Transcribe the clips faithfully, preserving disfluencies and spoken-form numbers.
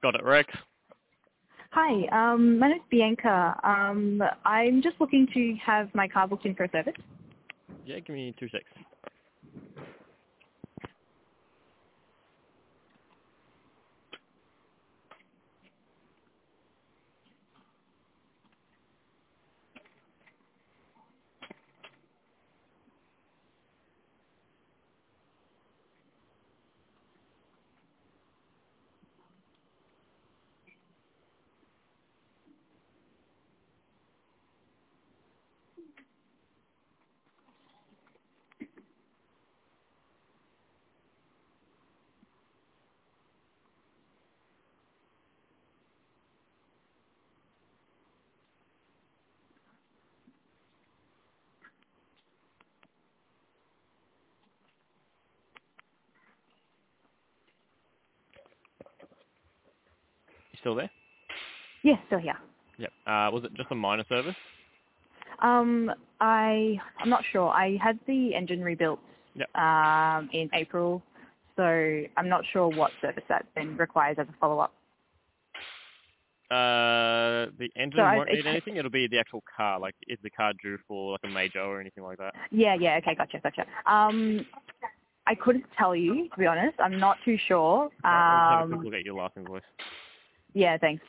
Got it, Rex. Hi, um, my name's Bianca. Um, I'm just looking to have my car booked in for a service. Yeah, give me two secs. You still there? Yes, still here. Yep. Uh, was it just a minor service? Um, I, I'm not sure. I had the engine rebuilt Yep. um, in April, so I'm not sure what service that then requires as a follow-up. Uh, the So engine I, won't it's, need anything. It'll be the actual car. Like, is the car due for like a major or anything like that? yeah, yeah, okay, gotcha, gotcha. Um, I couldn't tell you, to be honest. I'm not too sure. Right. I'll just have a quick Um, look at your last invoice. yeah, thanks.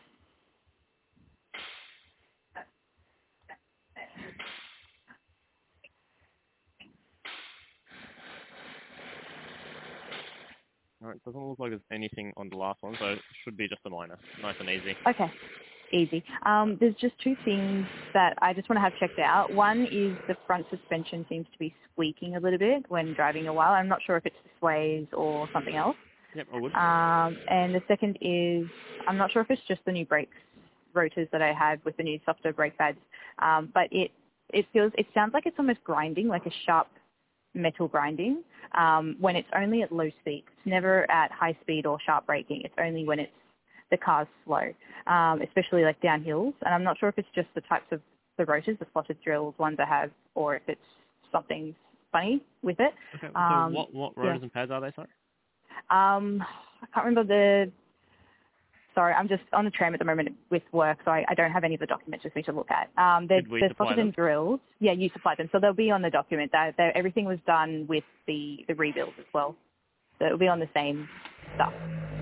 Alright, doesn't look like there's anything on the last one, so it should be just a minor. Nice and easy. Okay, easy. Um, there's just two things that I just want to have checked out. One is the front suspension seems to be squeaking a little bit when driving a while. I'm not sure if it's the sways or something else. Yep, all good. Um, and the second is I'm not sure if it's just the new brakes rotors that I have with the new softer brake pads, um, but it it feels it sounds like it's almost grinding, like a sharp metal grinding, um, when it's only at low speed. It's never at high speed or sharp braking. It's only when it's the car's slow, um, especially like down hills. And I'm not sure if it's just the types of the rotors, the slotted drills ones I have, or if it's something funny with it. Okay, so Um, what what yeah. rotors and pads are they, sorry? Um, I can't remember the. Sorry, I'm just on the tram at the moment with work, so I, I don't have any of the documents with me to look at. Um, they're, Did we they're supply slotted in them? drills. Yeah, you supplied them, so they'll be on the document. That that everything was done with the the rebuilds as well, so it'll be on the same stuff.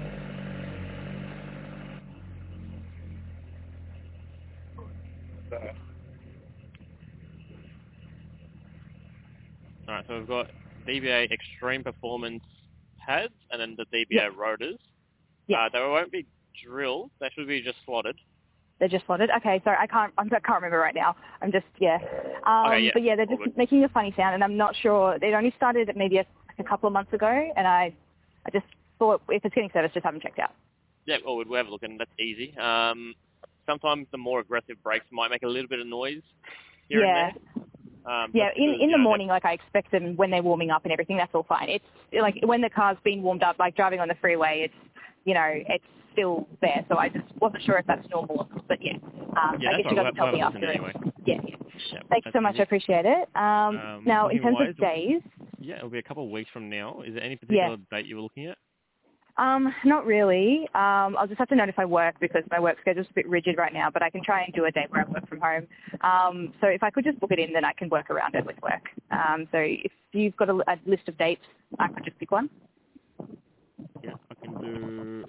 Alright, so we've got D B A Extreme Performance pads and then the Yeah, D B A rotors. yeah, Uh, they won't be drilled. They should be just slotted. they're just slotted. Okay, sorry, I can't I can't remember right now. I'm just yeah, Okay, um, yeah, but yeah, they're all just good. making a funny sound, and I'm not sure. It only started maybe a, like a couple of months ago, and I I just thought if it's getting service, just haven't checked out. Yeah, all good. We'll have a look, and that's easy. Um, sometimes the more aggressive brakes might make a little bit of noise here and Yeah. there. Um, Yeah, just in because, in you the know, they're... morning, like I expect them when they're warming up and everything, that's all fine. It's like when the car's been warmed up, like driving on the freeway, it's, you know, it's still there. So I just wasn't sure if that's normal or not. But yeah, um, Yeah, I that's guess all you right. We'll guys have, can we'll tell have me a listen after it. anyway. Yeah, yeah. Yeah, Thank you that's so much. I easy. appreciate it. Um, Um, now, in terms booking-wise, of it'll, days, yeah, it'll be a couple of weeks from now. Is there any yeah. particular date you were looking at? Um, not really. Um, I'll just have to notify work because my work schedule's a bit rigid right now, but I can try and do a day where I work from home. Um, so if I could just book it in, then I can work around it with work. Um, so if you've got a, a list of dates, I could just pick one. Yeah, I can do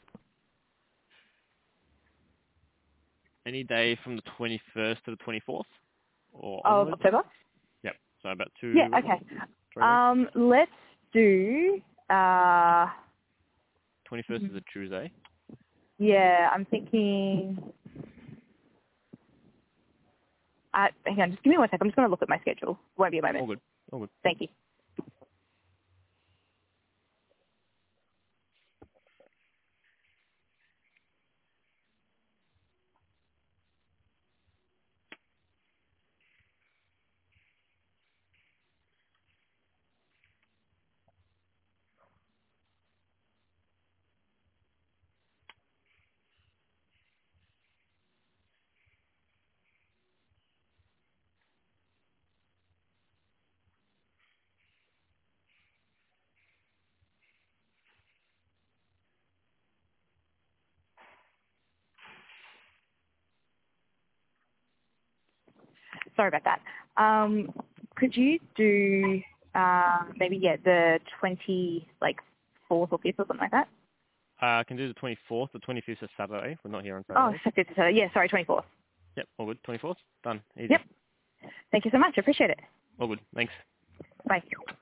any day from the twenty-first to the twenty-fourth or Of onwards. October? Yep, so about Yeah, two, okay. three weeks. Um, let's do, uh, twenty-first is a Tuesday. yeah, I'm thinking, uh, hang on, just give me one second. I'm just going to look at my schedule. Won't be a moment. All good, all good. Thank you. sorry about that. Um, could you do uh, maybe yeah the twenty like fourth or fifth or something like that? Uh, I can do the twenty-fourth. The twenty-fifth is Saturday. We're not here on Oh, Saturday. fifth, yeah, sorry, twenty-fourth. Yep, all good. twenty-fourth, done. Easy. Yep. Thank you so much. I appreciate it. All good. Thanks. Bye.